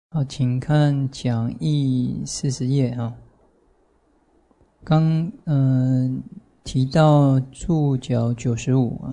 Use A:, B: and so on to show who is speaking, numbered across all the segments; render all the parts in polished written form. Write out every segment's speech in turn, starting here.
A: 好，请看讲义40页啊。刚提到注脚95啊，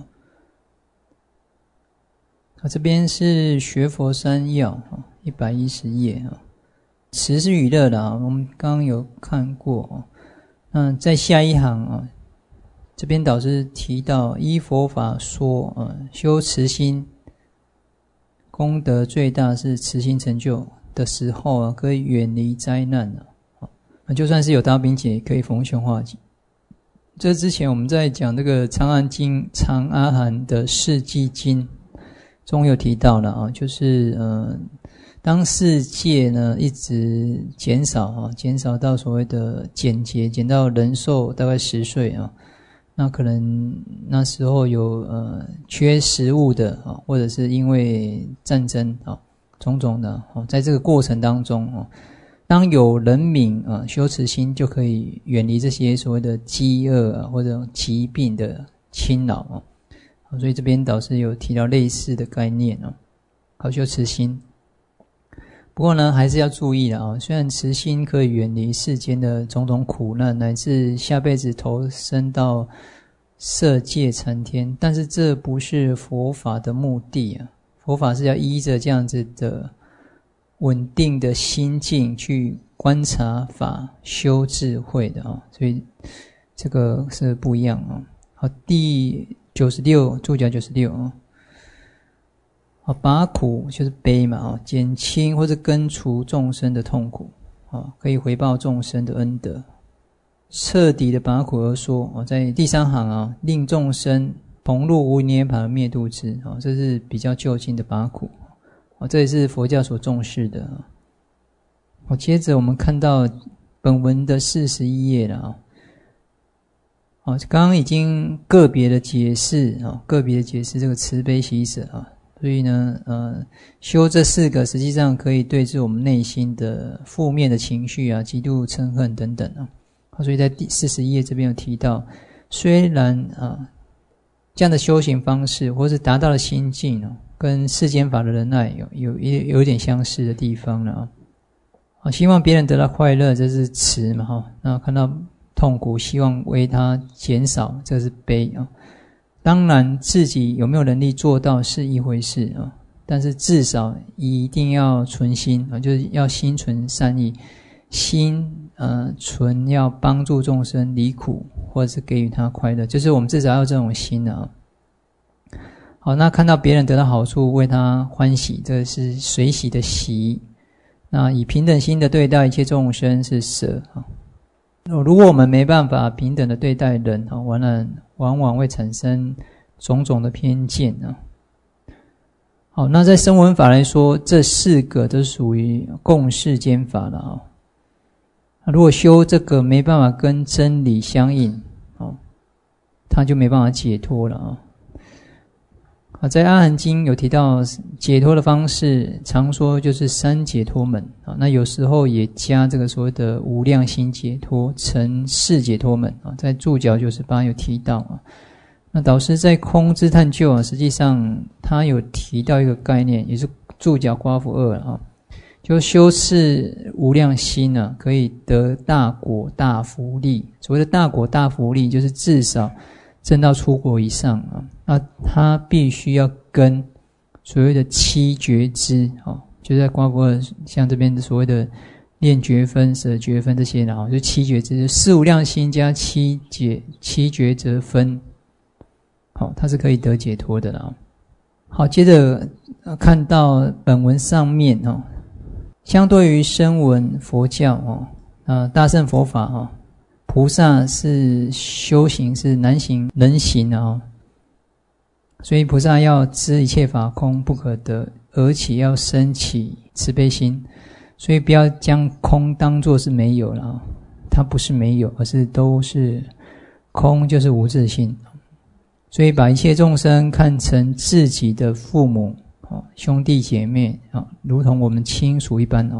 A: 这边是学佛三要啊，110页啊。慈是娱乐的啊，我们刚刚有看过啊。那在下一行啊，这边导师提到依佛法说啊，修慈心功德最大是慈心成就的时候啊，可以远离灾难啊，就算是有大兵劫，也可以逢凶化吉。这之前我们在讲这个长阿含的世纪经中有提到了啊，就是当世界呢一直减少啊，减少到所谓的减劫，减到人寿大概10岁啊，那可能那时候有缺食物的啊，或者是因为战争啊种种的啊，在这个过程当中啊，当有人民啊修慈心，就可以远离这些所谓的饥饿啊或者疾病的侵扰啊。所以这边导师有提到类似的概念啊，好修慈心。不过呢，还是要注意了啊。虽然慈心可以远离世间的种种苦难，乃至下辈子投生到色界禅天，但是这不是佛法的目的啊。佛法是要依着这样子的稳定的心境去观察法、修智慧的啊，所以这个是不一样啊。好，第96注脚96啊。好，拔苦就是悲嘛啊，减轻或者根除众生的痛苦啊，可以回报众生的恩德，彻底的拔苦而说啊，在第3行啊，令众生同入无涅槃而灭度之啊，这是比较就近的拔苦啊，这也是佛教所重视的。好，接着我们看到本文的41页了啊。好，刚刚已经个别的解释这个慈悲喜舍啊。所以呢，修这4个实际上可以对治我们内心的负面的情绪啊，嫉妒、嗔恨等等啊。所以在第41页这边有提到，虽然啊这样的修行方式或是达到了心境啊，跟世间法的仁爱有一点相似的地方了啊。希望别人得到快乐，这是慈嘛哈。那看到痛苦，希望为他减少，这是悲啊。当然自己有没有能力做到是一回事啊，但是至少一定要存心啊，就是要心存善意，心存要帮助众生离苦，或者是给予他快乐，就是我们至少要这种心啊。好，那看到别人得到好处，为他欢喜，这是随喜的喜。那以平等心的对待一切众生是舍啊。如果我们没办法平等的对待人啊，往往会产生种种的偏见啊。好，那在声闻法来说，这4个都属于共世间法了啊。如果修这个没办法跟真理相应啊，他就没办法解脱了啊。在阿含经有提到解脱的方式，常说就是3解脱门啊，那有时候也加这个所谓的无量心解脱成4解脱门啊，在注脚98有提到啊。那导师在空之探究啊，实际上他有提到一个概念，也是注脚刮符2啊，就修持无量心啊，可以得大果大福利。所谓的大果大福利，就是至少证到出国以上啊，那他必须要跟所谓的7觉支啊，就在刮符2像这边的所谓的念觉分、舍觉分这些的啊，就7觉支，4无量心加7觉则分，好，它是可以得解脱的啦。好，接着看到本文上面哦，相对于声闻佛教大乘佛法菩萨是修行是难行能行啊，所以菩萨要知一切法空不可得，而且要升起慈悲心，所以不要将空当作是没有了，它不是没有，而是都是空，就是无自性。所以把一切众生看成自己的父母兄弟姐妹如同我们亲属一般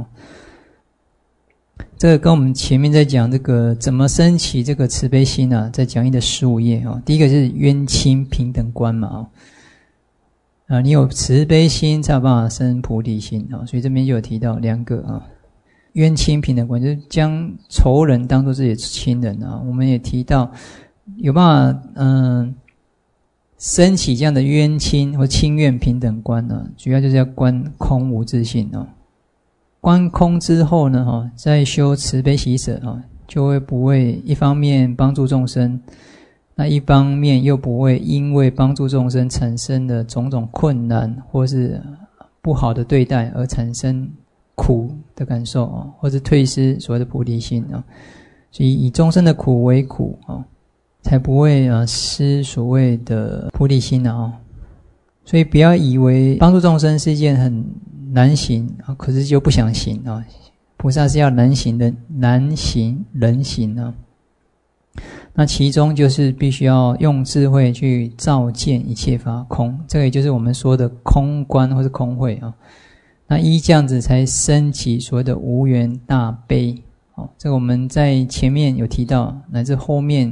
A: 这个跟我们前面在讲这个怎么升起这个慈悲心啊，在讲义的15页第一个是冤亲平等观嘛你有慈悲心才有办法生菩提心啊。所以这边就有提到两个啊，冤亲平等观，就是将仇人当作自己的亲人啊。我们也提到有办法升起这样的冤亲或亲怨平等观呢，主要就是要观空无自性啊。观空之后呢，再修慈悲喜舍啊，就会不会一方面帮助众生，那一方面又不会因为帮助众生产生的种种困难或是不好的对待而产生苦的感受啊，或是退失所谓的菩提心啊。所以以众生的苦为苦啊，才不会失所谓的菩提心啊。所以不要以为帮助众生是一件很难行啊，可是就不想行啊。菩萨是要难行人行啊。那其中就是必须要用智慧去照见一切法空，这个也就是我们说的空观或是空慧啊。那依这样子才升起所谓的无缘大悲。这个我们在前面有提到，乃至后面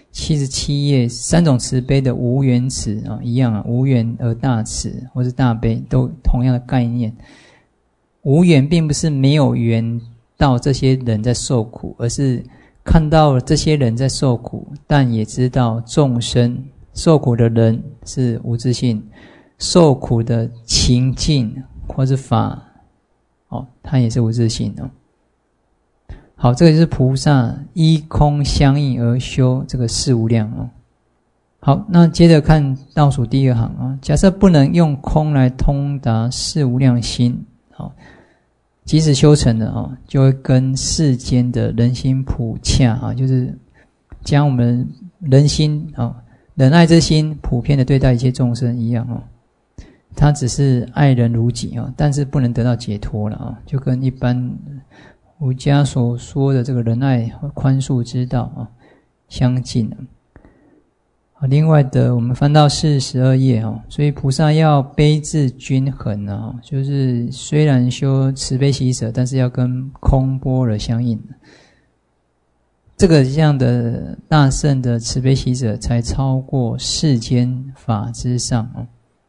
A: 77页三种慈悲的无缘慈啊，一样啊，无缘而大慈或是大悲都同样的概念。无缘并不是没有缘到这些人在受苦，而是看到这些人在受苦，但也知道众生受苦的人是无自性，受苦的情境或是法它也是无自性哦。好，这个就是菩萨依空相应而修这个四无量哦。好，那接着看倒数第二行啊，假设不能用空来通达四无量心，即使修成了就会跟世间的人心普洽就是将我们人心仁爱之心普遍的对待一切众生一样他只是爱人如己但是不能得到解脱了就跟一般儒家所说的这个仁爱宽恕之道相近了。另外的我们翻到42页所以菩萨要悲智均衡就是虽然修慈悲喜舍，但是要跟空般若相应。这样的大圣的慈悲喜舍才超过世间法之上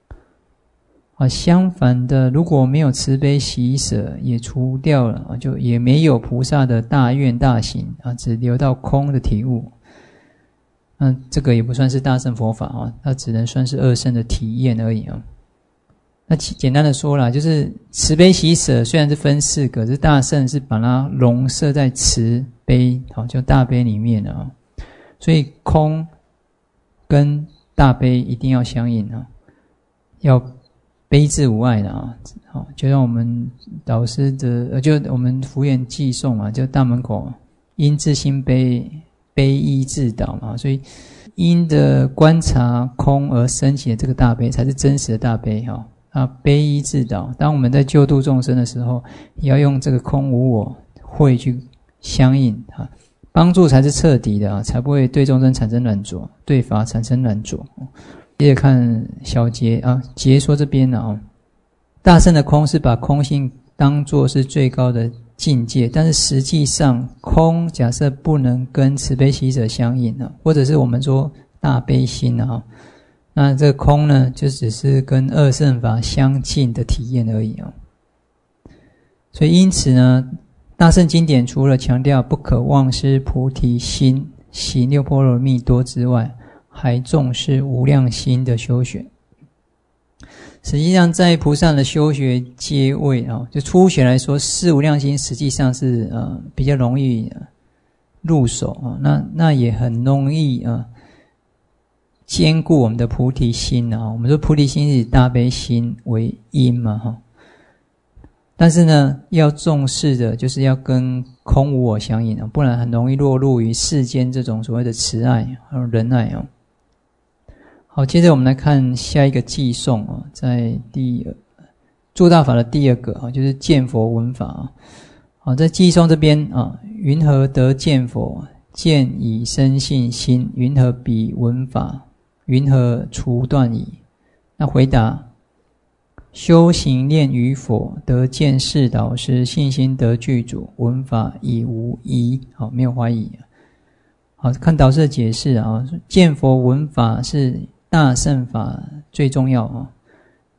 A: 相反的，如果没有慈悲喜舍也除掉了就也没有菩萨的大愿大行只留到空的体悟。这个也不算是大乘佛法它只能算是二乘的体验而已那简单的说啦，就是慈悲喜舍虽然是分4个，是大乘是把它笼摄在慈悲就大悲里面了所以空跟大悲一定要相应要悲智无碍的就像我们导师的就我们福缘寄送就大门口因自心悲，悲依自导所以因的观察空而升起的这个大悲才是真实的大悲悲依自导。当我们在救度众生的时候，也要用这个空无我慧去相应帮助才是彻底的才不会对众生产生软着，对法产生软着。接着看小节节说这边大圣的空是把空性当作是最高的境界，但是实际上空假设不能跟慈悲喜舍相应或者是我们说大悲心那这个空呢就只是跟二乘法相近的体验而已所以因此呢，大乘经典除了强调不可忘失菩提心行六波罗蜜多之外，还重视无量心的修学。实际上在菩萨的修学阶位就初学来说，四无量心实际上是比较容易入手那也很容易兼顾我们的菩提心我们说菩提心是以大悲心为因嘛但是呢要重视的就是要跟空无我相应不然很容易落入于世间这种所谓的慈爱还有仁爱好，接着我们来看下一个偈颂在诸大法的第二个就是见佛闻法在偈颂这边云何得见佛？见以生信心。云何彼闻法？云何除断矣？那回答：修行念于佛，得见是导师，信心得具足，闻法已无疑。好，没有怀疑。好，看导师的解释见佛闻法是大乘法最重要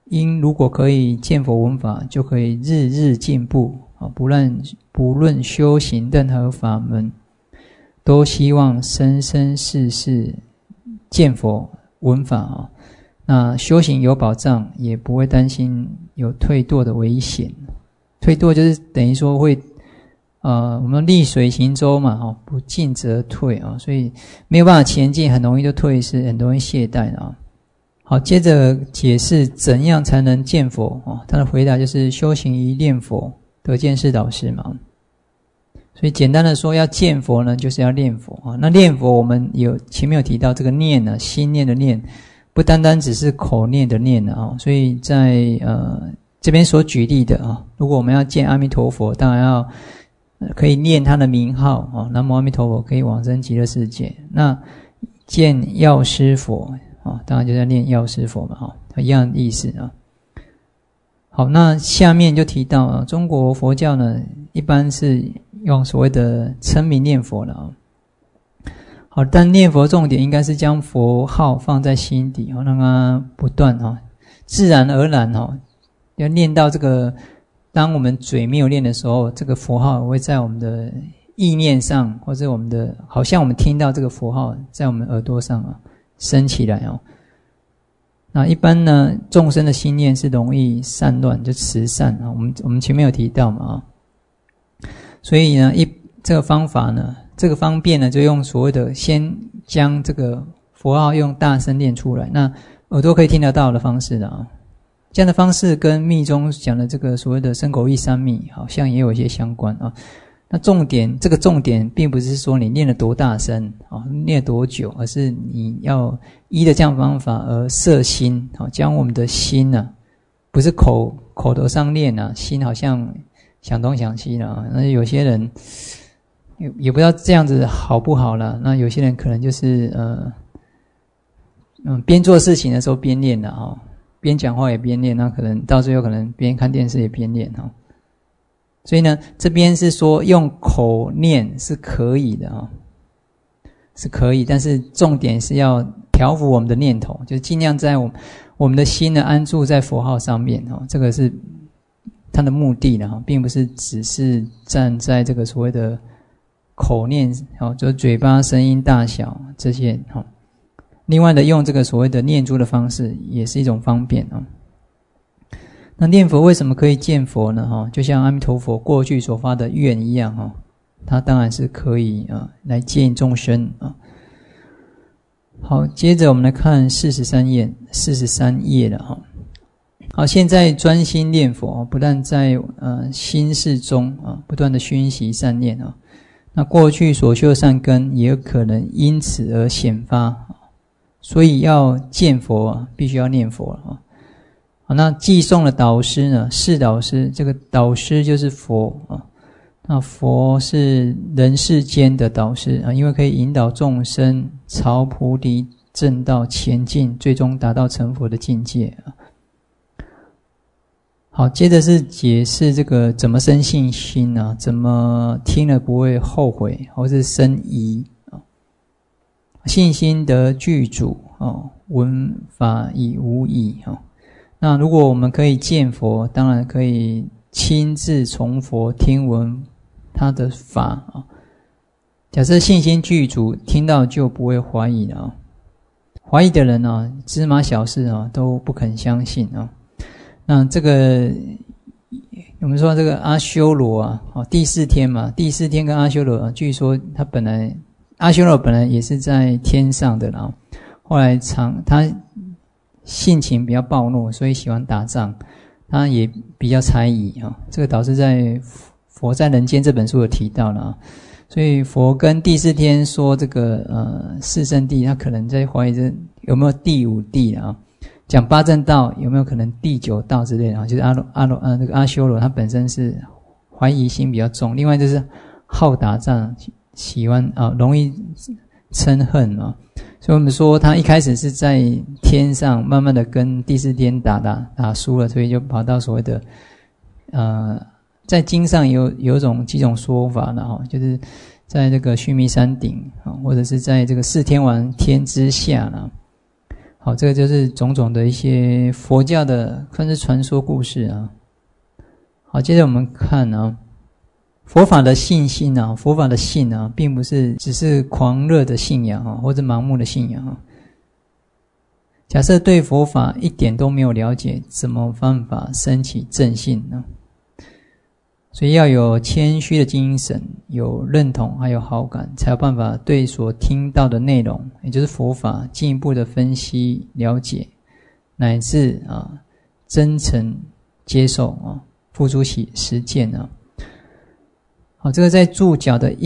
A: 因如果可以见佛闻法，就可以日日进步啊！不论修行任何法门，都希望生生世世见佛闻法啊！那修行有保障，也不会担心有退堕的危险。退堕就是等于说会我们逆水行舟嘛，不进则退啊，所以没有办法前进，很容易就退失，很容易懈怠啊。好，接着解释怎样才能见佛啊？他的回答就是修行于念佛，得见是导师嘛。所以简单的说，要见佛呢，就是要念佛啊。那念佛我们前面有提到这个念呢，心念的念，不单单只是口念的念啊。所以在这边所举例的啊，如果我们要见阿弥陀佛，当然要可以念他的名号啊，南无阿弥陀佛，可以往生极乐世界。那见药师佛啊，当然就在念药师佛嘛，一样的意思啊。好，那下面就提到啊，中国佛教呢，一般是用所谓的称名念佛了啊。好，但念佛重点应该是将佛号放在心底，让它不断自然而然要念到这个。当我们嘴没有念的时候，这个佛号会在我们的意念上，或者我们的好像我们听到这个佛号在我们耳朵上升起来那一般呢，众生的心念是容易散乱，就慈善我们前面有提到嘛所以呢，这个方法呢，这个方便呢，就用所谓的先将这个佛号用大声念出来，那耳朵可以听得到的方式的这样的方式跟密中讲的这个所谓的身口意三密好像也有一些相关那这个重点并不是说你念了多大声念了多久，而是你要依着这样的方法而摄心将我们的心不是口头上念心好像想东想西那有些人也不知道这样子好不好啦，那有些人可能就是边做事情的时候边念的边讲话也边念，那可能到最后可能边看电视也边念所以呢，这边是说用口念是可以的是可以，但是重点是要调伏我们的念头，就是尽量在我们的心呢安住在佛号上面这个是它的目的的并不是只是站在这个所谓的口念就嘴巴声音大小这些另外的用这个所谓的念珠的方式也是一种方便那念佛为什么可以见佛呢就像阿弥陀佛过去所发的愿一样它当然是可以来见众生好，接着我们来看43页了好，现在专心念佛不但在心事中不断的熏习善念那过去所修的善根也有可能因此而显发所以要见佛必须要念佛了好，那寄送的导师呢，是导师，这个导师就是佛那佛是人世间的导师因为可以引导众生朝菩提正道前进，最终达到成佛的境界好，接着是解释这个怎么生信心怎么听了不会后悔或是生疑信心得具足闻法已无疑那如果我们可以见佛，当然可以亲自从佛听闻他的法假设信心具足，听到就不会怀疑了怀疑的人芝麻小事都不肯相信那这个我们说这个阿修罗第四天嘛，第四天跟阿修罗据说阿修罗本来也是在天上的后来他性情比较暴怒，所以喜欢打仗，他也比较猜疑这个导致在《佛在人间》这本书有提到了所以佛跟第四天说这个四圣谛，他可能在怀疑这有没有第五谛讲八正道有没有可能第九道之类的就是这个阿修罗他本身是怀疑心比较重，另外就是好打仗，喜欢容易嗔恨所以我们说他一开始是在天上，慢慢的跟第四天打输了，所以就跑到所谓的在经上有几种说法了就是在这个须弥山顶或者是在这个四天王天之下了好，这个就是种种的一些佛教的算是传说故事啊。好，接着我们看啊，佛法的信心啊，佛法的信啊，并不是只是狂热的信仰啊，或者盲目的信仰啊。假设对佛法一点都没有了解，怎么办法升起正信呢？所以要有谦虚的精神，有认同还有好感，才有办法对所听到的内容，也就是佛法进一步的分析了解，乃至真诚接受啊，付诸实践啊。好，这个在注脚的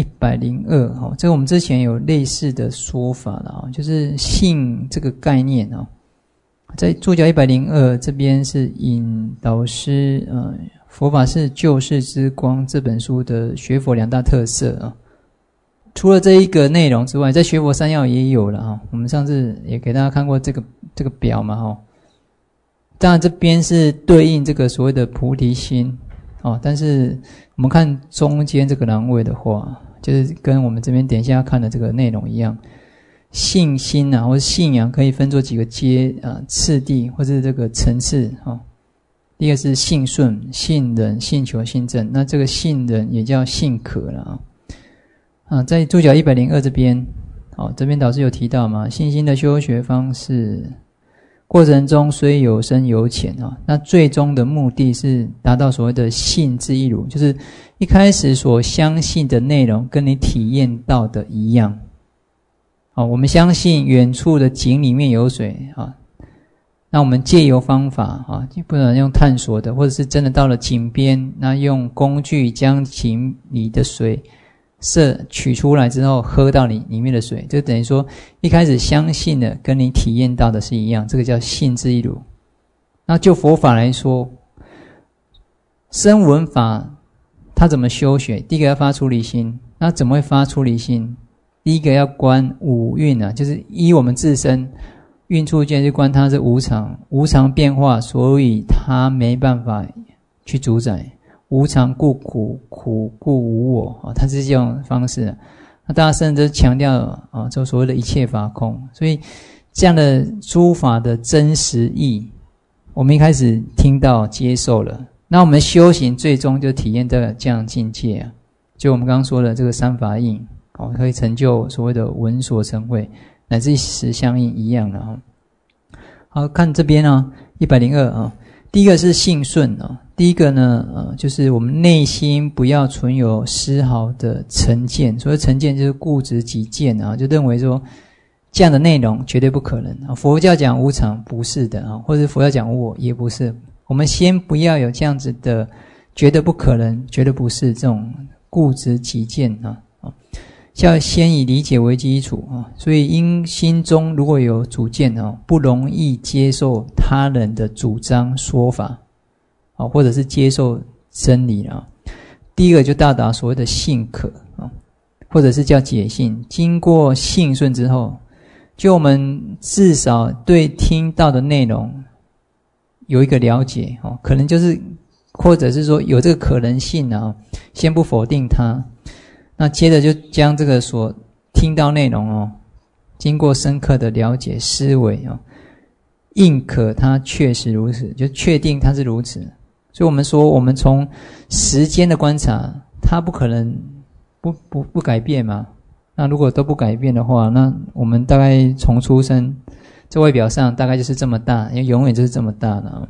A: 102，这个我们之前有类似的说法了，就是信这个概念啊，在注脚102这边是引导师佛法是救世之光这本书的学佛2大特色啊。除了这一个内容之外，在学佛3要也有了啊。我们上次也给大家看过这个表嘛哈。当然这边是对应这个所谓的菩提心但是我们看中间这个栏位的话，就是跟我们这边等一下要看的这个内容一样，信心或者信仰可以分作几个次第或是这个层次第一个是信顺、信忍、信求、信正，那这个信忍也叫信可了在注脚102这边这边导师有提到嘛，信心的修学方式过程中虽有深有浅那最终的目的是达到所谓的信之一如，就是一开始所相信的内容跟你体验到的一样我们相信远处的井里面有水那我们借由方法不能用探索的，或者是真的到了井边，那用工具将井里的水取出来之后喝到里面的水，就等于说一开始相信的跟你体验到的是一样，这个叫信之一如。那就佛法来说，声闻法它怎么修学？第一个要发出离心，那怎么会发出离心？第一个要观五蕴就是依我们自身运处见去观它是无常，无常变化，所以它没办法去主宰。无常故苦，苦故无我它是这种方式那大家甚至强调就所谓的一切法空。所以这样的诸法的真实义，我们一开始听到接受了，那我们修行最终就体验到这样的境界就我们刚刚说的这个三法印可以成就所谓的闻所成慧，乃至实相应一样的好，看这边102第一个是信顺第一个呢就是我们内心不要存有丝毫的成见，所谓成见就是固执己见就认为说这样的内容绝对不可能佛教讲无常不是的或者佛教讲无我也不是，我们先不要有这样子的觉得不可能绝对不是这种固执己见要先以理解为基础所以因心中如果有主见不容易接受他人的主张说法或者是接受真理第一个就到达所谓的信可或者是叫解信。经过信顺之后，就我们至少对听到的内容有一个了解可能就是或者是说有这个可能性先不否定它，那接着就将这个所听到内容经过深刻的了解思维印可它确实如此，就确定它是如此。所以我们说我们从时间的观察，它不可能不改变嘛。那如果都不改变的话，那我们大概从出生在外表上大概就是这么大，因为永远就是这么大的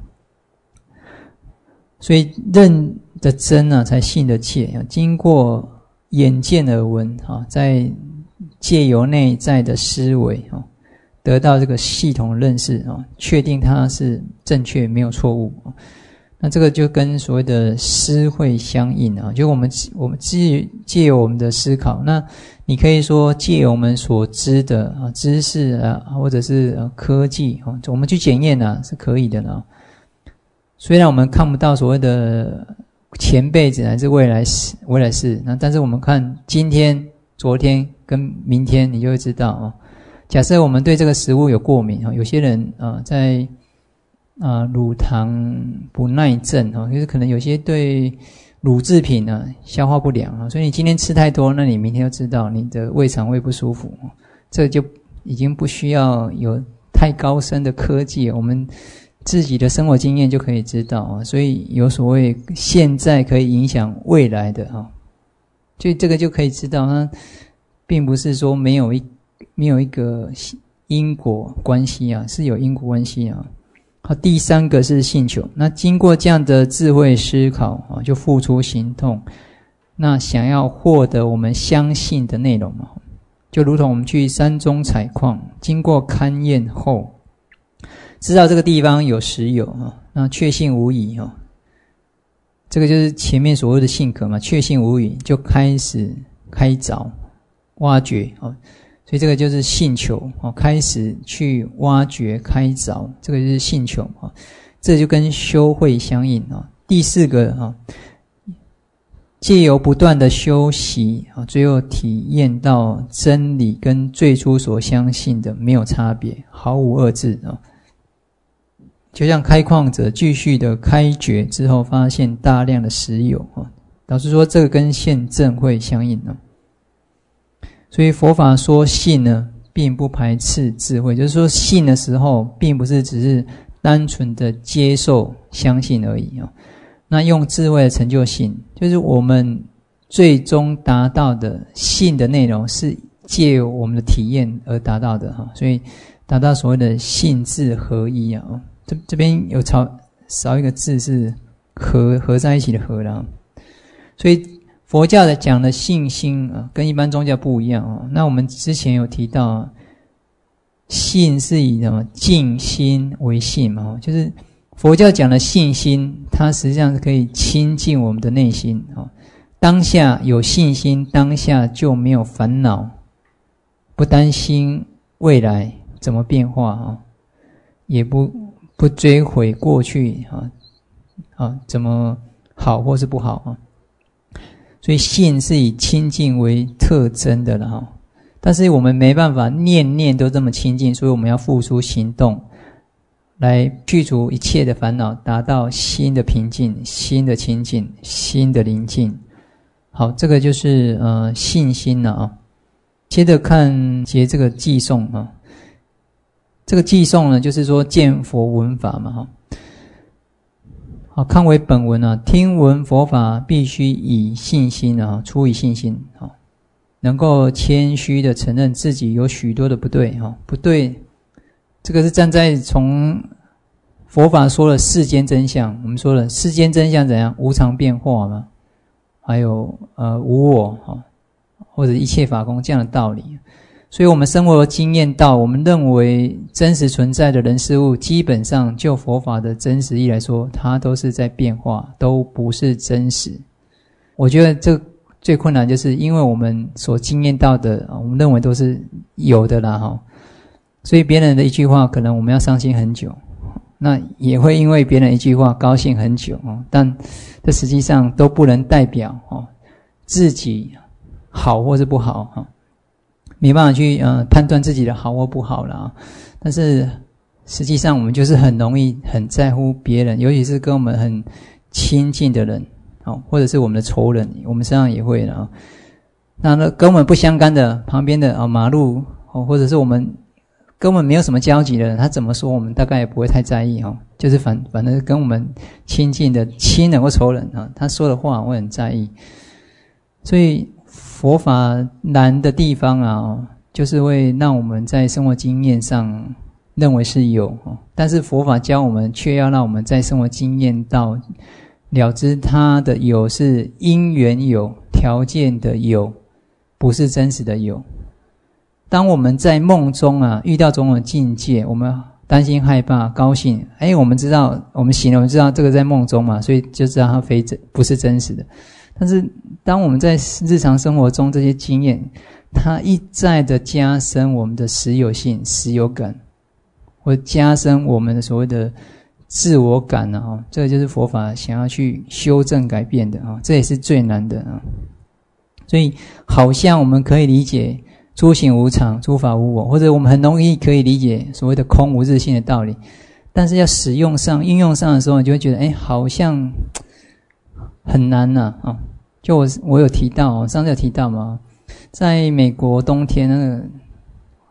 A: 所以认的真才信的切经过眼见耳闻在借由内在的思维得到这个系统认识确定它是正确没有错误那这个就跟所谓的思慧相应就我们借由我们的思考，那你可以说借由我们所知的知识或者是科技我们去检验是可以的虽然我们看不到所谓的前辈子乃至未来世但是我们看今天、昨天跟明天，你就会知道假设我们对这个食物有过敏有些人在乳糖不耐症就是可能有些对乳制品消化不良所以你今天吃太多，那你明天就知道你的胃肠胃不舒服这就已经不需要有太高深的科技，我们自己的生活经验就可以知道啊。所以有所谓现在可以影响未来的啊，所以这个就可以知道，它并不是说没有一个因果关系啊，是有因果关系啊。好，第三个是信求。那经过这样的智慧思考啊，就付出行动，那想要获得我们相信的内容嘛，就如同我们去山中采矿，经过勘验后，知道这个地方有石油啊，那确信无疑啊，这个就是前面所谓的信可嘛，确信无疑，就开始开凿挖掘啊。所以这个就是信求啊，开始去挖掘开凿，这个就是信求啊，这就跟修慧相应啊。第四个啊，借由不断的修习啊，最后体验到真理跟最初所相信的没有差别，毫无二致啊。就像开矿者继续的开掘之后，发现大量的石油啊，老实说，这个跟现证会相应啊。所以佛法说信呢，并不排斥智慧，就是说信的时候，并不是只是单纯的接受相信而已啊。那用智慧的成就信，就是我们最终达到的信的内容，是借由我们的体验而达到的哈。所以达到所谓的信智合一啊。这边有少一个字是合在一起的合啦。所以佛教的讲的信心啊，跟一般宗教不一样啊。那我们之前有提到，信是以什么静心为信嘛，就是佛教讲的信心，它实际上是可以亲近我们的内心啊。当下有信心，当下就没有烦恼，不担心未来怎么变化啊，也不追悔过去怎么好或是不好啊。所以信是以亲近为特征的了哈，但是我们没办法念念都这么亲近，所以我们要付出行动来去除一切的烦恼，达到心的平静、心的清净、心的宁静。好，这个就是信心了啊。接着看这个偈颂啊，这个偈颂呢，就是说见佛闻法嘛哈。好，看为本文啊，听闻佛法必须以信心啊，出于信心啊，能够谦虚的承认自己有许多的不对啊，不对，这个是站在从佛法说了世间真相，我们说了世间真相怎样，无常变化嘛，还有无我啊，或者一切法空这样的道理。所以我们生活经验到，我们认为真实存在的人事物，基本上就佛法的真实意来说，它都是在变化，都不是真实。我觉得这最困难，就是因为我们所经验到的，我们认为都是有的啦哈，所以别人的一句话，可能我们要伤心很久，那也会因为别人一句话高兴很久，但这实际上都不能代表自己好或是不好，没办法去判断自己的好或不好啦。但是实际上我们就是很容易很在乎别人，尤其是跟我们很亲近的人或者是我们的仇人，我们身上也会啦。那跟我们不相干的旁边的马路或者是我们跟我们没有什么交集的人，他怎么说我们大概也不会太在意就是反正跟我们亲近的亲人或仇人他说的话我会很在意。所以佛法难的地方啊，就是会让我们在生活经验上认为是有，但是佛法教我们却要让我们在生活经验到了知它的有是因缘有、条件的有，不是真实的有。当我们在梦中遇到种种境界，我们担心、害怕、高兴，我们知道我们醒了，我们知道这个在梦中嘛，所以就知道它不是真实的。但是当我们在日常生活中这些经验，它一再的加深我们的实有性、实有感，或加深我们的所谓的自我感这个就是佛法想要去修正改变的这也是最难的所以好像我们可以理解诸行无常、诸法无我，或者我们很容易可以理解所谓的空无自性的道理，但是要使用上、应用上的时候，你就会觉得好像很难就我有提到上次有提到嘛，在美国冬天那个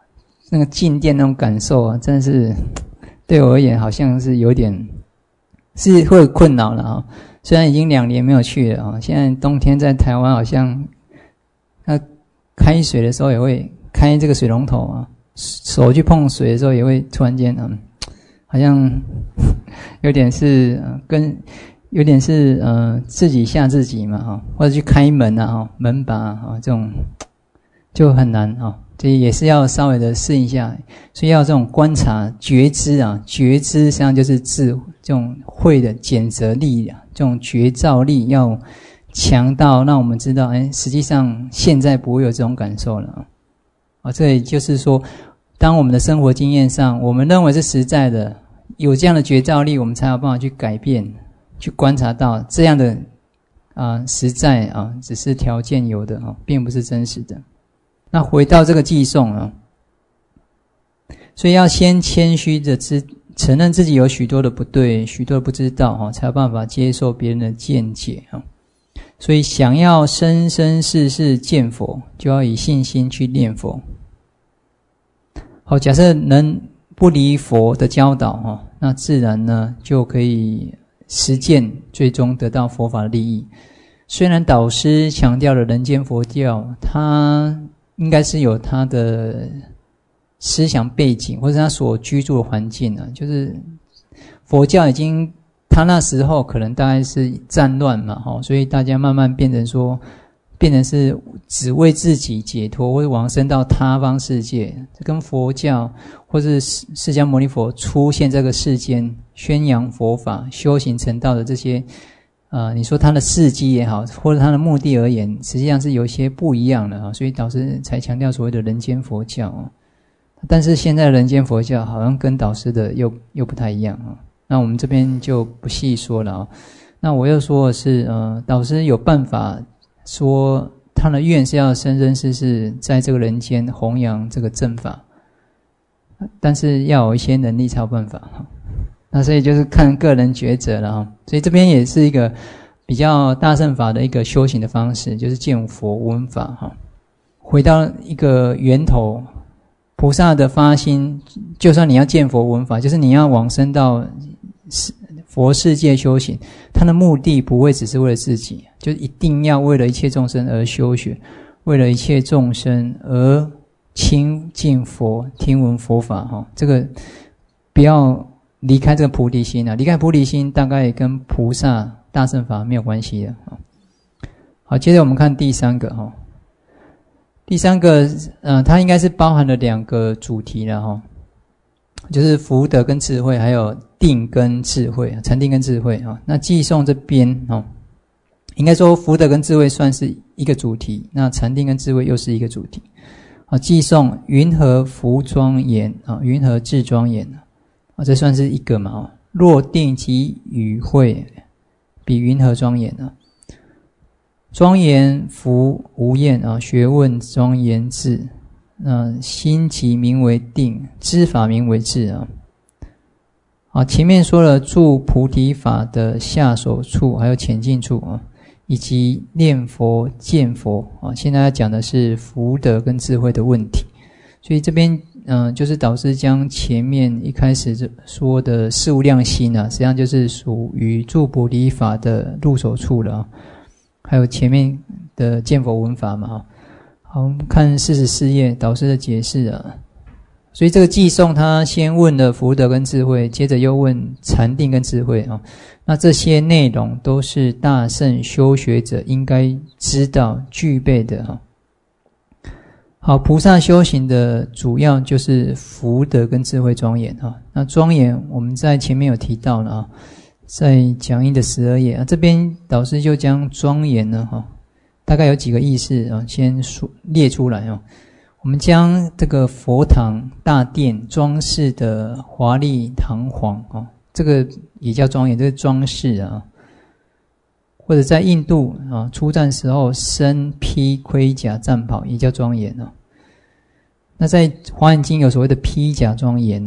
A: 那个静电那种感受啊，真的是对我而言好像是有点是会困扰了啊。虽然已经2年没有去了啊，现在冬天在台湾好像，开水的时候也会开这个水龙头啊，手去碰水的时候也会突然间好像有点是有点是自己吓自己嘛或者去开门啊门把这种就很难这也是要稍微的试一下，所以要这种观察觉知觉知实际上就是这种慧的检择力这种觉照力要强到让我们知道实际上现在不会有这种感受了这也就是说，当我们的生活经验上我们认为是实在的，有这样的觉照力，我们才有办法去改变，去观察到这样的实在只是条件有的并不是真实的。那回到这个寄送所以要先谦虚的承认自己有许多的不对，许多的不知道才有办法接受别人的见解所以想要生生世世见佛，就要以信心去念佛。好，假设能不离佛的教导那自然呢就可以实践，最终得到佛法的利益。虽然导师强调了人间佛教，他应该是有他的思想背景，或者他所居住的环境就是佛教已经他那时候可能大概是战乱嘛所以大家慢慢变成是只为自己解脱，或者往生到他方世界。这跟佛教或是释迦牟尼佛出现这个世间宣扬佛法修行成道的这些你说他的事迹也好，或者他的目的而言，实际上是有一些不一样的所以导师才强调所谓的人间佛教但是现在的人间佛教好像跟导师的又不太一样那我们这边就不细说了那我要说的是导师有办法说他的愿是要生生世世在这个人间弘扬这个正法，但是要有一些能力才有办法那所以就是看个人抉择了所以这边也是一个比较大乘法的一个修行的方式，就是见佛闻法回到一个源头，菩萨的发心，就算你要见佛闻法，就是你要往生到佛世界修行，他的目的不会只是为了自己，就一定要为了一切众生而修学，为了一切众生而亲近佛，听闻佛法这个不要离开这个菩提心离开菩提心大概跟菩萨大乘法没有关系的好，接着我们看第三个第三个它应该是包含了2个主题了就是福德跟智慧，还有定跟智慧，禅定跟智慧那寄送这边应该说福德跟智慧算是一个主题，那禅定跟智慧又是一个主题寄送云何福庄严云何智庄严这算是一个嘛若定即与会，比云何庄严庄严福无厌学问庄严智心即名为定，知法名为智前面说了住菩提法的下手处，还有前进处以及念佛见佛现在要讲的是福德跟智慧的问题。所以这边就是导师将前面一开始说的四无量心实际上就是属于住菩提法的入手处了还有前面的见佛闻法嘛好，我们看44页导师的解释所以这个寄送他先问了福德跟智慧，接着又问禅定跟智慧那这些内容都是大乘修学者应该知道具备的好，菩萨修行的主要就是福德跟智慧庄严那庄严我们在前面有提到了在讲义的12页这边导师就将庄严呢大概有几个意思先列出来我们将这个佛堂大殿装饰的华丽堂皇这个也叫庄严，这个装饰或者在印度出战时候身披盔甲战袍也叫庄严那在华严经有所谓的披甲庄严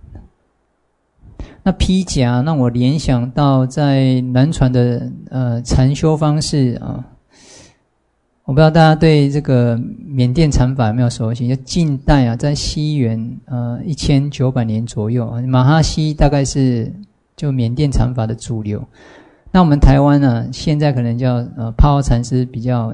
A: 那披甲让我联想到在南传的禅修方式我不知道大家对这个缅甸禅法有没有熟悉？就近代啊，在西元1900年左右，马哈希大概是就缅甸禅法的主流。那我们台湾呢，现在可能叫帕灏禅师比较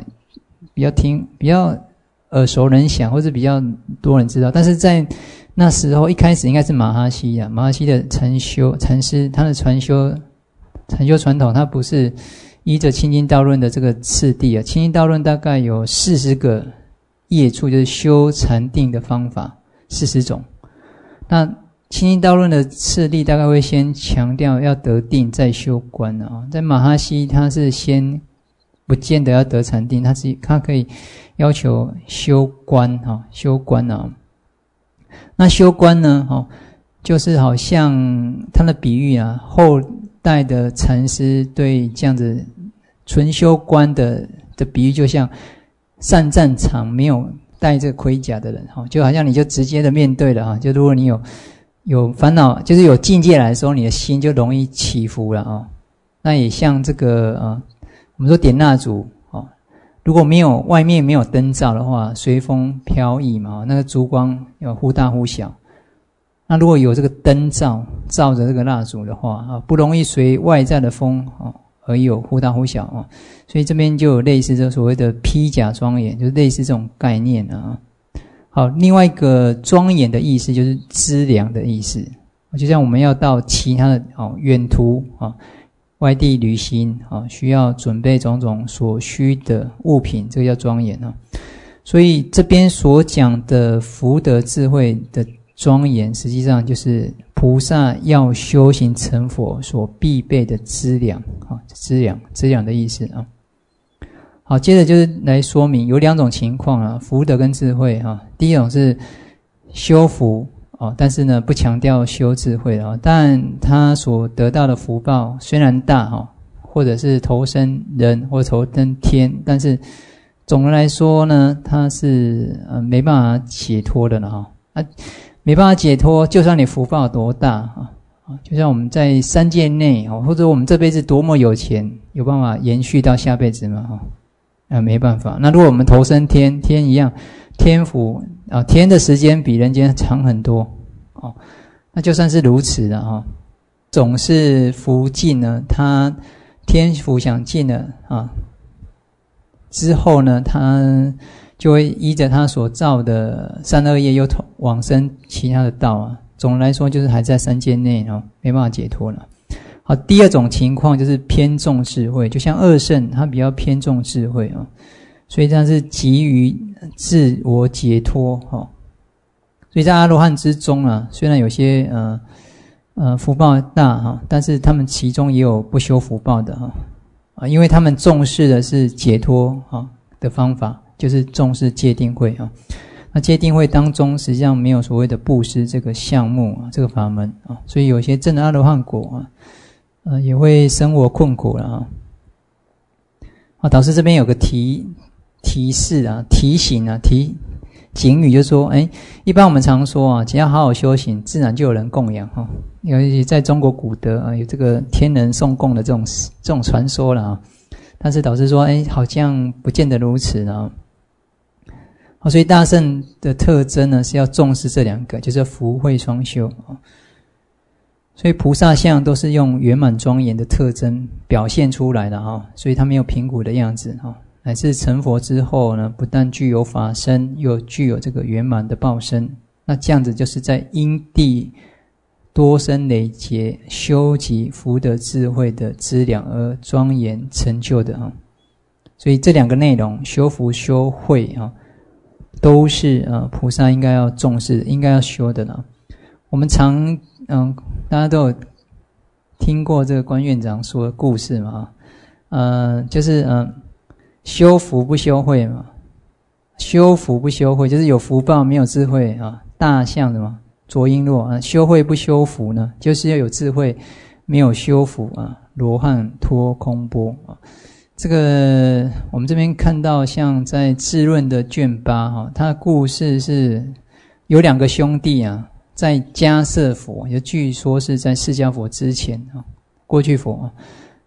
A: 耳熟能详，或是比较多人知道。但是在那时候一开始应该是马哈希啊，马哈希的禅师，他的禅修传统，他不是依着清净道论的这个次第啊。清净道论大概有40个业处，就是修禅定的方法40种。那清净道论的次第大概会先强调要得定再修观啊。在马哈希他是先不见得要得禅定，他可以要求修观啊，修观啊。那修观呢就是好像他的比喻啊，后代的禅师对这样子纯修观的比喻，就像上战场没有带着盔甲的人，就好像你就直接的面对了，就如果你有烦恼，就是有境界来的时候，你的心就容易起伏了。那也像这个我们说点蜡烛，如果外面没有灯照的话，随风飘逸嘛，那个烛光有忽大忽小。那如果有这个灯照着这个蜡烛的话，不容易随外在的风而有忽大忽小。所以这边就有类似这所谓的披甲庄严，就是类似这种概念啊。好，另外一个庄严的意思就是资粮的意思，就像我们要到其他的远途外地旅行需要准备种种所需的物品，这个叫庄严。所以这边所讲的福德智慧的庄严，实际上就是菩萨要修行成佛所必备的资粮，资粮的意思啊。好，接着就是来说明有2种情况啊，福德跟智慧第一种是修福但是呢不强调修智慧但他所得到的福报虽然大或者是投生人或投生天，但是总的来说呢，他是没办法解脱的了没办法解脱，就算你福报多大就像我们在3界内或者我们这辈子多么有钱，有办法延续到下辈子吗？没办法。那如果我们投生天一样，天福天的时间比人间长很多那就算是如此了总是福尽呢，他天福享尽了之后呢，他就会依着他所造的善恶业又往生其他的道总的来说就是还在3界内没办法解脱了。好，第二种情况就是偏重智慧，就像二圣他比较偏重智慧所以他是急于自我解脱所以在阿罗汉之中虽然有些福报大但是他们其中也有不修福报的因为他们重视的是解脱的方法，就是重视戒定慧那戒定慧当中实际上没有所谓的布施这个项目这个法门所以有些证的阿罗汉果也会生活困苦了导师这边有个提示提醒警语，就是说一般我们常说只要好好修行，自然就有人供养尤其在中国古德有这个天人送供的这种传说了但是导师说好像不见得如此所以大乘的特征呢是要重视这2个，就是福慧双修所以菩萨相都是用圆满庄严的特征表现出来的所以他没有贫苦的样子乃至成佛之后呢，不但具有法身，又具有这个圆满的报身。那这样子就是在因地多生累劫修集福德智慧的资粮而庄严成就的所以这2个内容，修福修慧都是菩萨应该要重视、应该要修的了。我们常大家都有听过这个关院长说的故事嘛就是修福不修慧嘛，修福不修慧就是有福报没有智慧大象的嘛，浊璎珞修慧不修福呢，就是要有智慧没有修福罗汉脱空波这个我们这边看到像在智论的卷8它的故事是有2个兄弟在迦叶佛，也据说是在释迦佛之前过去佛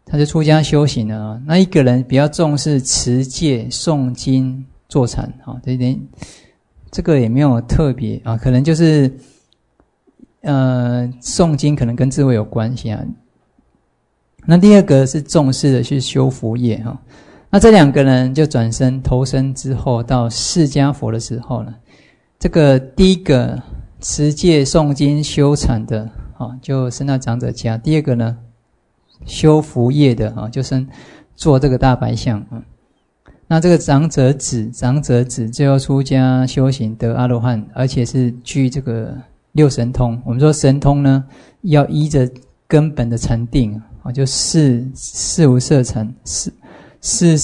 A: 他就出家修行了啊。那一个人比较重视持戒、诵经、坐禅啊，这一点这个也没有特别啊，可能就是诵经可能跟智慧有关系啊。那第二个是重视的去修福业哈。那这两个人就转生投生之后到释迦佛的时候呢，这个第一个持戒诵经修禅的就升到长者家，第二个呢修福业的就做这个大白象啊。那这个长者子最后出家修行得阿罗汉，而且是具这个六神通。我们说神通呢，要依着根本的禅定就四无色禅，四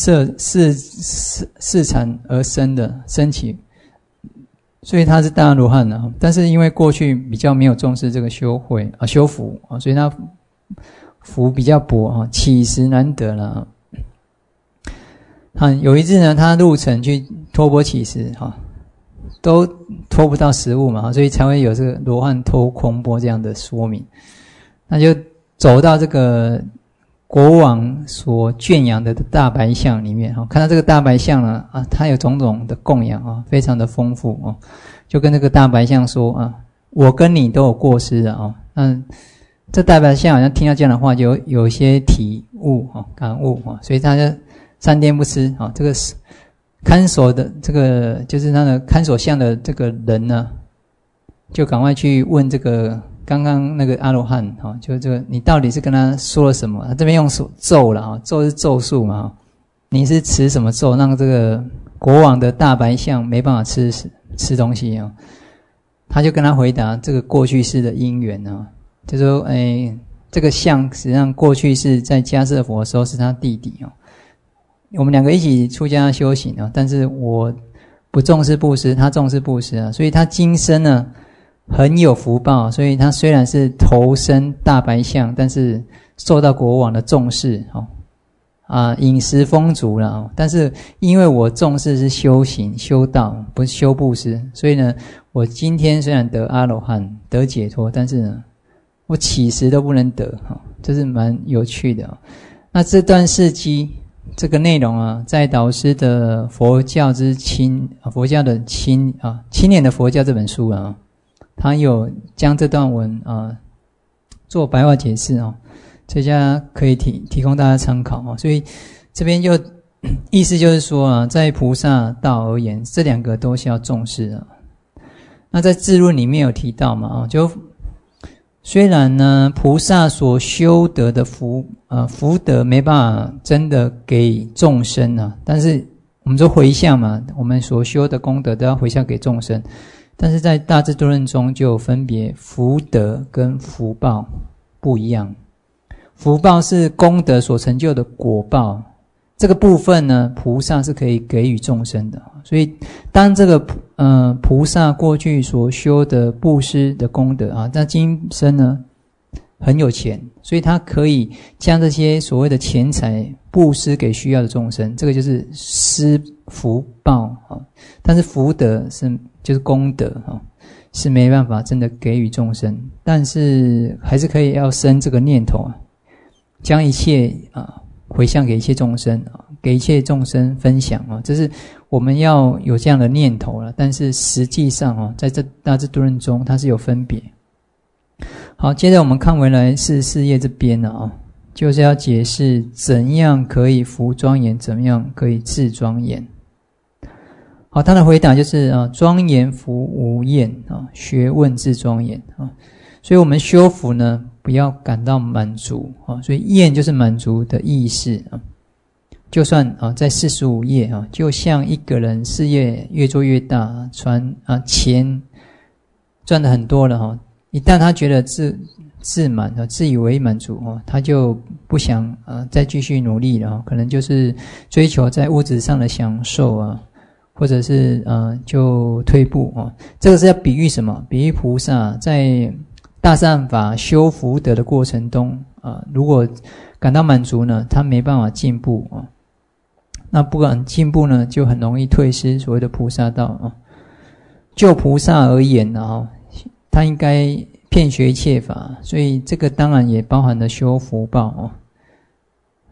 A: 禅而生的升起，所以他是大阿罗汉啊。但是因为过去比较没有重视这个修福所以他福比较薄起时难得了。有一次呢，他入城去托钵乞食都托不到食物嘛，所以才会有这个罗汉托空钵这样的说明。那就走到这个国王所圈养的大白象里面看到这个大白象呢它有种种的供养非常的丰富就跟这个大白象说我跟你都有过失的这大白象好像听到这样的话就有一些体悟感悟所以他就3天不吃这个看守的这个就是他的看守象的这个人呢，就赶快去问这个刚刚那个阿罗汉就这个你到底是跟他说了什么？他这边用咒了咒是咒术嘛你是持什么咒让这个国王的大白象没办法吃东西他就跟他回答这个过去世的因缘就说这个象实际上过去是在迦叶佛的时候是他弟弟我们两个一起出家修行但是我不重视布施，他重视布施所以他今生呢很有福报，所以他虽然是投身大白象，但是受到国王的重视饮食丰足了但是因为我重视是修行修道，不是修布施，所以呢我今天虽然得阿罗汉得解脱，但是呢我起食都不能得这是蛮有趣的那这段事迹这个内容在导师的佛教的青年的佛教这本书他有将这段文做白话解释这家可以提供大家参考所以这边就意思就是说在菩萨道而言，这两个都是要重视那在智论里面有提到嘛就虽然呢菩萨所修得的福德没办法真的给众生但是我们说回向嘛，我们所修的功德都要回向给众生，但是在大智度论中就有分别福德跟福报不一样。福报是功德所成就的果报，这个部分呢菩萨是可以给予众生的，所以当这个菩萨过去所修的布施的功德那今生呢很有钱，所以他可以将这些所谓的钱财布施给需要的众生，这个就是施福报但是福德就是功德是没办法真的给予众生，但是还是可以要生这个念头将一切回向给一切众生给一切众生分享这是我们要有这样的念头了。但是实际上在这大智度论中它是有分别。好，接着我们看回来是事业这边就是要解释怎样可以福庄严，怎么样可以自庄严。好，他的回答就是庄严福无厌学问自庄严所以我们修福呢不要感到满足所以厌就是满足的意识就算在45页就像一个人事业越做越大，钱赚得很多了一旦他觉得自满自以为满足他就不想再继续努力了可能就是追求在物质上的享受或者是就退步这个是要比喻什么？比喻菩萨在大善法修福德的过程中如果感到满足呢，他没办法进步那不敢进步呢，就很容易退失所谓的菩萨道就菩萨而言他应该遍学一切法，所以这个当然也包含了修福报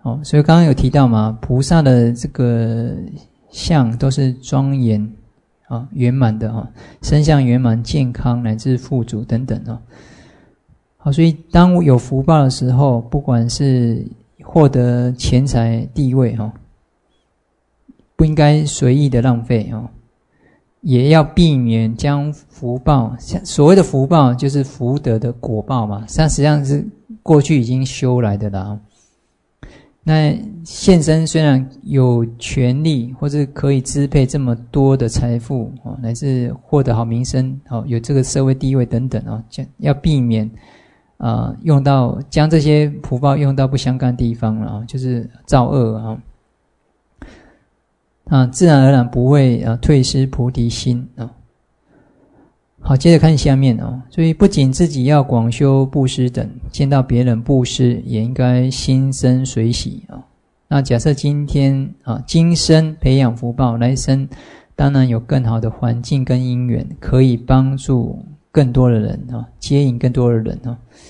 A: 所以刚刚有提到嘛，菩萨的这个相都是庄严圆满的身相圆满、健康乃至富足等等所以当有福报的时候，不管是获得钱财地位不应该随意的浪费也要避免将福报，所谓的福报就是福德的果报嘛，它实际上是过去已经修来的啦。那现身虽然有权利或者可以支配这么多的财富乃至获得好名声有这个社会地位等等要避免用到将这些福报用到不相干的地方了就是造恶自然而然不会退失菩提心好，接着看下面所以不仅自己要广修布施等，见到别人布施也应该心生随喜那假设今天今生培养福报，来生当然有更好的环境跟因缘，可以帮助更多的人接引更多的人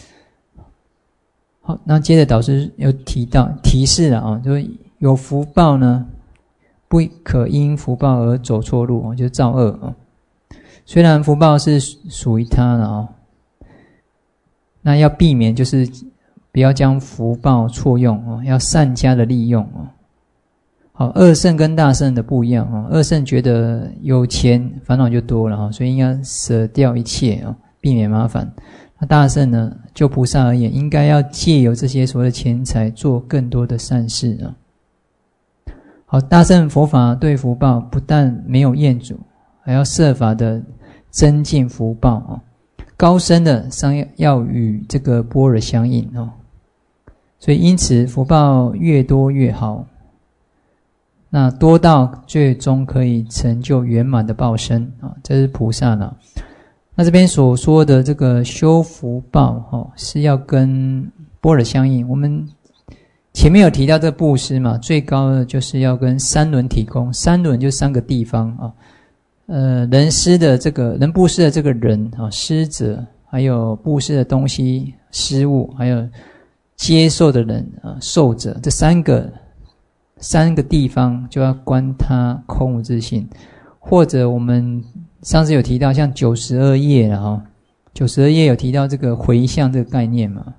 A: 好，那接着导师又提示了就是有福报呢，不可因福报而走错路就是造恶虽然福报是属于他的那要避免就是不要将福报错用要善加的利用好，二圣跟大圣的不一样二圣觉得有钱烦恼就多了所以应该舍掉一切避免麻烦。那大圣呢，就菩萨而言，应该要借由这些所谓的钱财做更多的善事好，大乘佛法对福报不但没有厌阻，还要设法的增进福报高深的尚要与这个般若相应所以因此福报越多越好，那多到最终可以成就圆满的报身这是菩萨了。那这边所说的这个修福报是要跟般若相应。我们前面有提到这个布施嘛，最高的就是要跟三轮体空，三轮就三个地方人施的这个人布施的这个人施者，还有布施的东西施物，还有接受的人受者，这三个地方就要观他空无自性。或者我们上次有提到像92页了92页有提到这个回向这个概念嘛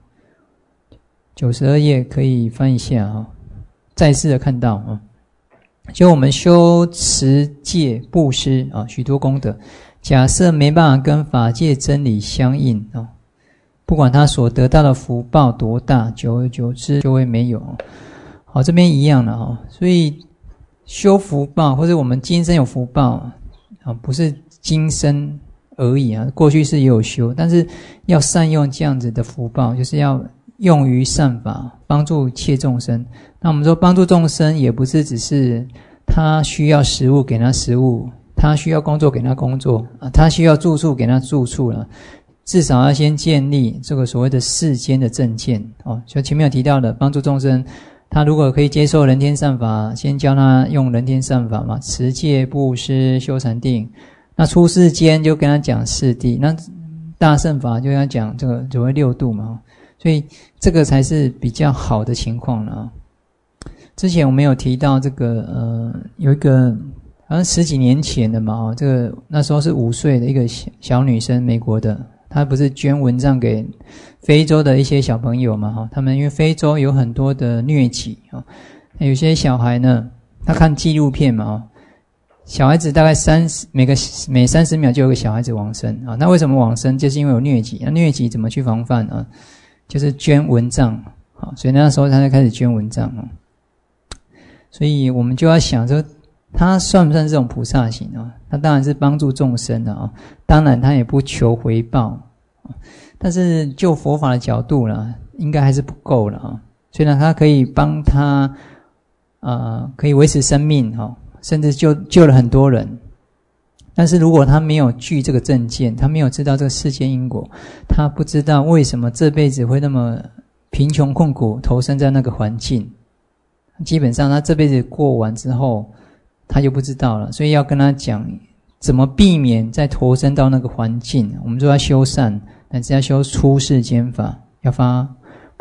A: ，92页可以翻一下再次的看到就我们修持戒布施许多功德，假设没办法跟法界真理相应不管他所得到的福报多大，久而久之就会没有好，这边一样了所以修福报或者我们今生有福报不是今生而已过去是也有修，但是要善用这样子的福报，就是要用于善法，帮助切众生。那我们说帮助众生也不是只是他需要食物给他食物，他需要工作给他工作他需要住处给他住处了，至少要先建立这个所谓的世间的正见就前面有提到的帮助众生，他如果可以接受人天善法，先教他用人天善法嘛，持戒布施修禅定，那出世间就跟他讲四谛，那大乘法就跟他讲这个所谓六度嘛，所以这个才是比较好的情况了之前我们有提到这个有一个好像10几年前的嘛这个那时候是5岁的一个小女生，美国的，她不是捐蚊帐给非洲的一些小朋友嘛他们因为非洲有很多的疟疾有些小孩呢，他看纪录片嘛小孩子大概每30秒就有个小孩子往生那为什么往生？就是因为有疟疾。那疟疾怎么去防范就是捐蚊帐所以那时候他就开始捐蚊帐所以我们就要想说他算不算这种菩萨行他当然是帮助众生的当然他也不求回报但是就佛法的角度啦，应该还是不够了虽然他可以帮他可以维持生命甚至救了很多人，但是如果他没有具这个正见，他没有知道这个世间因果，他不知道为什么这辈子会那么贫穷困苦，投身在那个环境，基本上他这辈子过完之后他就不知道了。所以要跟他讲怎么避免再投身到那个环境。我们说要修善，乃至要修出世间法，要发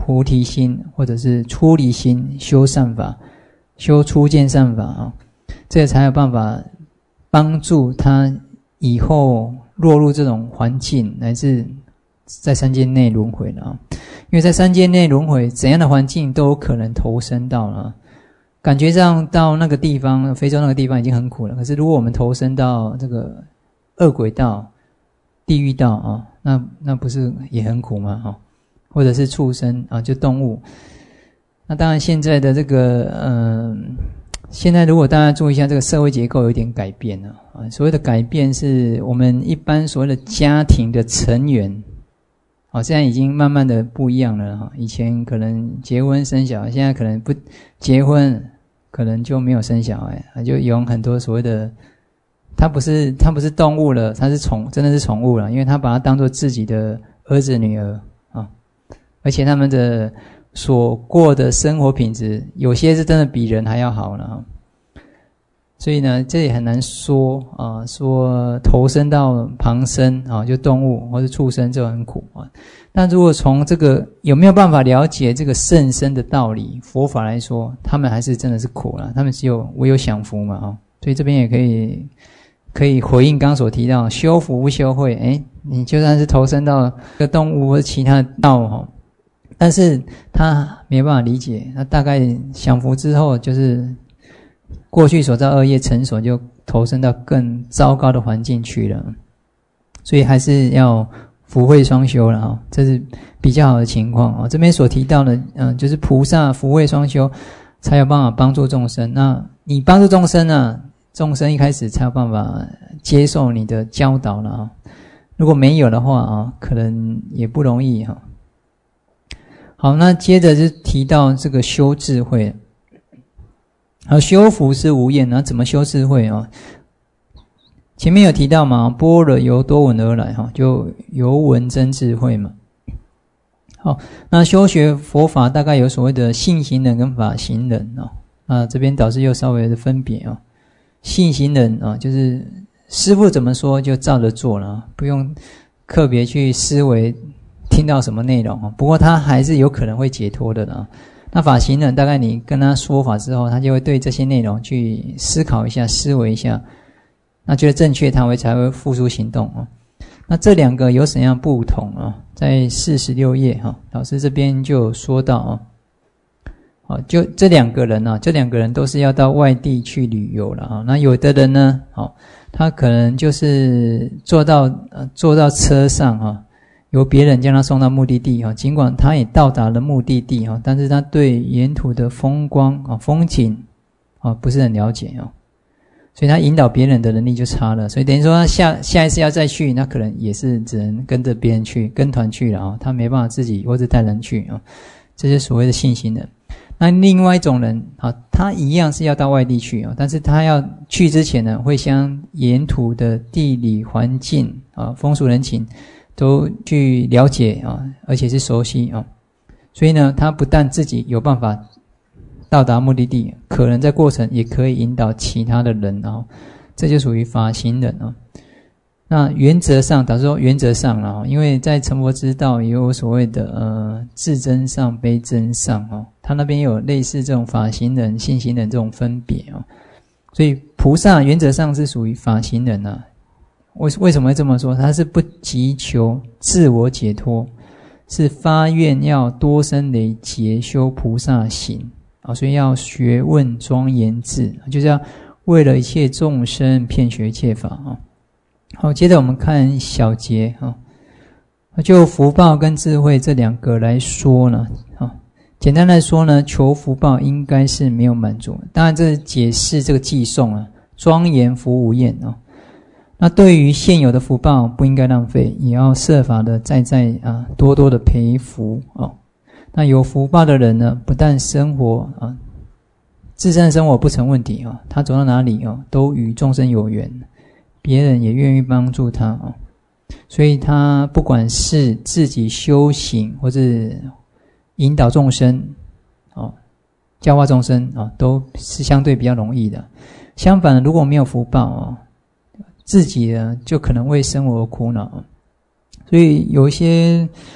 A: 菩提心或者是出离心，修善法，修初见善法啊，这才有办法帮助他以后落入这种环境，乃至在三界内轮回了啊。因为在三界内轮回，怎样的环境都有可能投身到了。感觉上到那个地方，非洲那个地方已经很苦了，可是如果我们投身到这个恶鬼道、地狱道啊，那不是也很苦吗？啊，或者是畜生啊，就动物。那当然现在的这个现在如果大家注意一下，这个社会结构有点改变了啊。所谓的改变是我们一般所谓的家庭的成员，现在已经慢慢的不一样了哈。以前可能结婚生小孩，现在可能不结婚，可能就没有生小孩，就有很多所谓的，他不是动物了，他是真的是宠物了，因为他把它当作自己的儿子女儿啊，而且他们的所过的生活品质，有些是真的比人还要好了啊。所以呢，这也很难说啊，说投身到旁生啊，就动物或是畜生就很苦啊。但如果从这个有没有办法了解这个甚深的道理，佛法来说，他们还是真的是苦了，他们只有唯有享福嘛啊。所以这边也可以回应刚刚所提到修福不修慧，你就算是投身到这个动物或其他的道哈，但是他没办法理解，那大概享福之后就是过去所造恶业成熟，就投身到更糟糕的环境去了，所以还是要福慧双修了啊，这是比较好的情况啊。这边所提到的，就是菩萨福慧双修，才有办法帮助众生。那你帮助众生呢，众生一开始才有办法接受你的教导了啊。如果没有的话啊，可能也不容易哈。好，那接着就提到这个修智慧。好，修福是无厌，那怎么修智慧啊？前面有提到嘛，般若由多闻而来哈，就由闻真智慧嘛。好，那修学佛法大概有所谓的信行人跟法行人啊。那这边导师又稍微的分别啊。信行人啊，就是师父怎么说就照着做了，不用特别去思维听到什么内容啊。不过他还是有可能会解脱的啦。那法行人大概你跟他说法之后，他就会对这些内容去思考一下、思维一下，那觉得正确，他才会付诸行动啊。那这两个有什么样不同啊？在46页哈，老师这边就有说到啊。好，就这两个人啊，这两个人都是要到外地去旅游了啊。那有的人呢，他可能就是坐到车上啊，由别人将他送到目的地啊，尽管他也到达了目的地啊，但是他对沿途的风光啊、风景啊不是很了解啊，所以他引导别人的能力就差了。所以等于说他下一次要再去，那可能也是只能跟着别人去，跟团去了啊，他没办法自己或者带人去啊，这是所谓的信行人。那另外一种人啊，他一样是要到外地去啊，但是他要去之前呢，会将沿途的地理环境啊、风俗人情都去了解啊，而且是熟悉啊，所以呢，他不但自己有办法到达目的地，可能在过程也可以引导其他的人啊，这就属于法行人啊。那原则上，导致说原则上啦，因为在成佛之道也有所谓的自真上、悲真上哦，他那边也有类似这种法行人、信行人这种分别哦，所以菩萨原则上是属于法行人啊。为什么会这么说？他是不急求自我解脱，是发愿要多生累劫修菩萨行啊，所以要学问庄严智，就是要为了一切众生遍学一切法啊。好，接着我们看小节啊，就福报跟智慧这两个来说呢，简单来说呢，求福报应该是没有满足，当然这是解释这个偈颂啊，庄严福无厌啊。那对于现有的福报不应该浪费，也要设法的再多多的培福啊。那有福报的人呢，不但生活啊，自身生活不成问题啊，他走到哪里啊，都与众生有缘。别人也愿意帮助他啊，所以他不管是自己修行或是引导众生啊，教化众生啊，都是相对比较容易的。相反，如果没有福报啊，自己呢就可能为生活而苦恼。所以有一些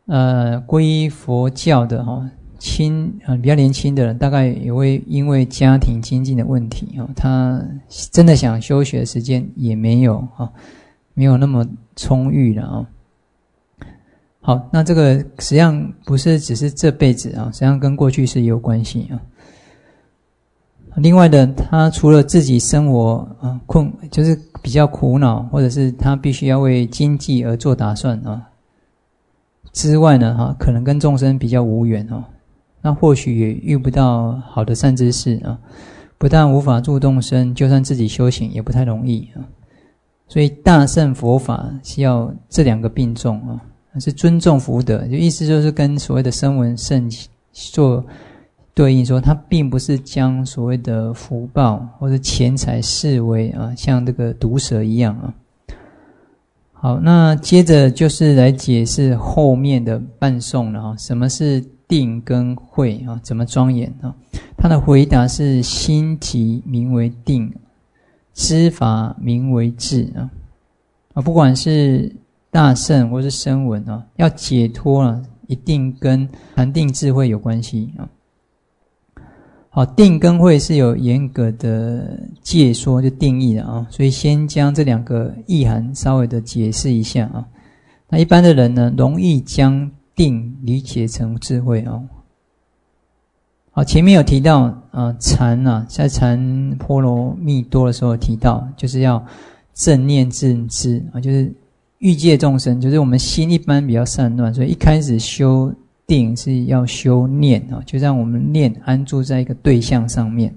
A: 皈依佛教的比较年轻的人，大概也会因为家庭经济的问题他真的想修学的时间也没有没有那么充裕了好，那这个实际上不是只是这辈子实际上跟过去是有关系另外的，他除了自己生活就是比较苦恼，或者是他必须要为经济而做打算之外呢可能跟众生比较无缘那或许也遇不到好的善知识不但无法助众生，就算自己修行也不太容易所以大乘佛法是要这两个并重是尊重福德，就意思就是跟所谓的声闻乘做对应，说它并不是将所谓的福报或者钱财视为像这个毒蛇一样好，那接着就是来解释后面的半颂了什么是定跟慧怎么庄严他的回答是心即名为定，知法名为智不管是大乘或是声闻要解脱一定跟禅定智慧有关系好，定跟慧是有严格的界说，就定义的所以先将这两个意涵稍微的解释一下那一般的人呢，容易将定理解成智慧好，前面有提到禅在禅波罗蜜多的时候有提到，就是要正念正知就是欲界众生，就是我们心一般比较散乱，所以一开始修定是要修念就让我们念安住在一个对象上面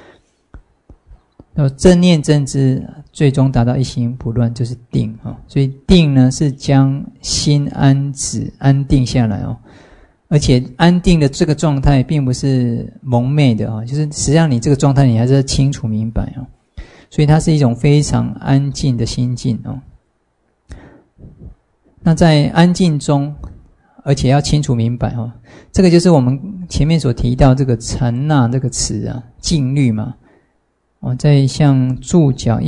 A: 正念正知最终达到一心不乱，就是定所以定呢是将心安止安定下来而且安定的这个状态并不是蒙昧的就是实际上你这个状态你还是清楚明白所以它是一种非常安静的心境那在安静中而且要清楚明白这个就是我们前面所提到这个禅那这个词静虑嘛在像注脚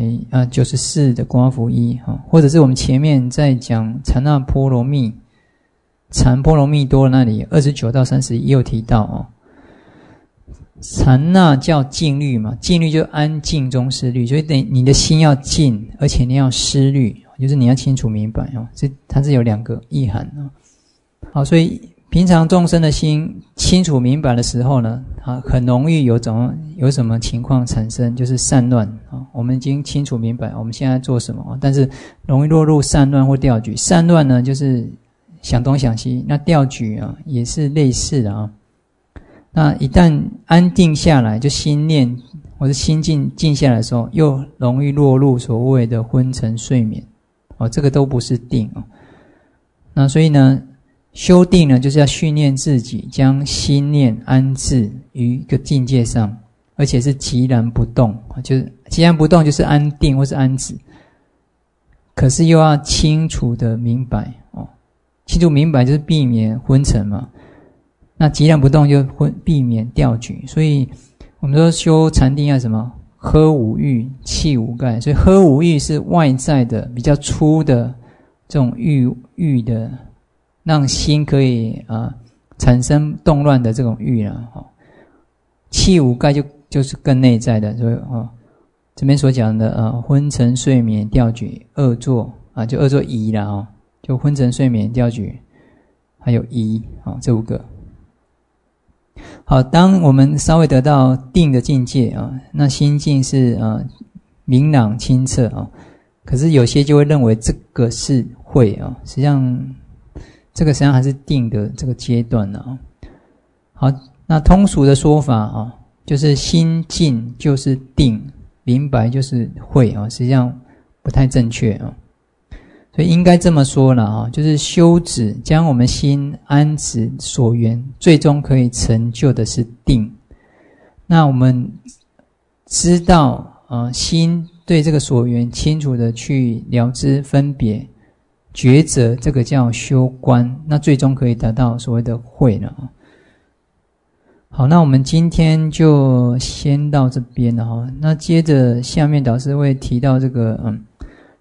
A: 194的观佛一或者是我们前面在讲禅那波罗蜜禅波罗蜜多那里29到31也有提到禅那叫静虑嘛，静虑就安静中思虑，所以你的心要静，而且你要思虑，就是你要清楚明白它是有两个意涵好，所以平常众生的心清楚明白的时候呢很容易有什么情况产生，就是散乱我们已经清楚明白我们现在做什么但是容易落入散乱或掉举。散乱呢就是想东想西，那掉举也是类似的那一旦安定下来，就心念或者心静下来的时候，又容易落入所谓的昏沉睡眠这个都不是定那所以呢修定呢就是要训练自己将心念安置于一个境界上，而且是寂然不动就是寂然不动就是安定或是安止，可是又要清楚的明白清楚明白就是避免昏沉嘛，那寂然不动就避免掉举。所以我们说修禅定要什么？呵五欲，气五盖。所以呵五欲是外在的比较粗的这种欲的，让心可以产生动乱的这种欲气五盖就是更内在的，所以这边所讲的昏沉睡眠掉举恶作就恶作疑啦就昏沉睡眠掉举还有疑这5个。好，当我们稍微得到定的境界那心境是明朗清澈可是有些就会认为这个是慧实际上这个实际上还是定的这个阶段好，那通俗的说法就是心静就是定，明白就是慧实际上不太正确所以应该这么说了就是修止将我们心安止所缘，最终可以成就的是定。那我们知道心对这个所缘清楚的去了知分别抉择，这个叫修观，那最终可以达到所谓的慧了好，那我们今天就先到这边了那接着下面导师会提到这个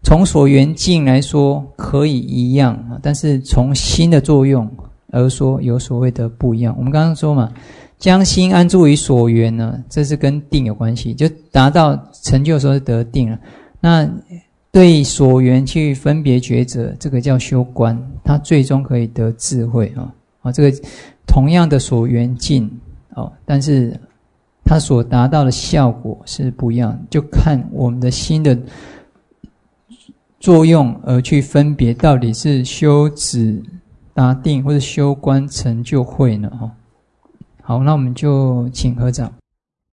A: 从所缘境来说可以一样，但是从心的作用而说有所谓的不一样。我们刚刚说嘛，将心安住于所缘呢，这是跟定有关系，就达到成就的时候得定了。那对所缘去分别抉择，这个叫修观，他最终可以得智慧这个同样的所缘境但是它所达到的效果是不一样，就看我们的心的作用而去分别，到底是修止达定或者修观成就慧呢？好，那我们就请合掌。